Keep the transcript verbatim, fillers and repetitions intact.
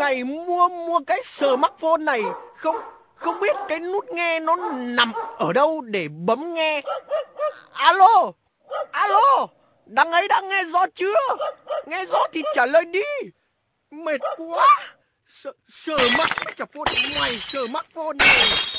ngày mua mua cái smartphone này, không không biết cái nút nghe nó nằm ở đâu để bấm nghe. Alo, alo, đằng ấy đang nghe rõ chưa? Nghe rõ thì trả lời đi. Mệt quá. Sợ, sợ mắc cái phone mày, sợ mắc phone này.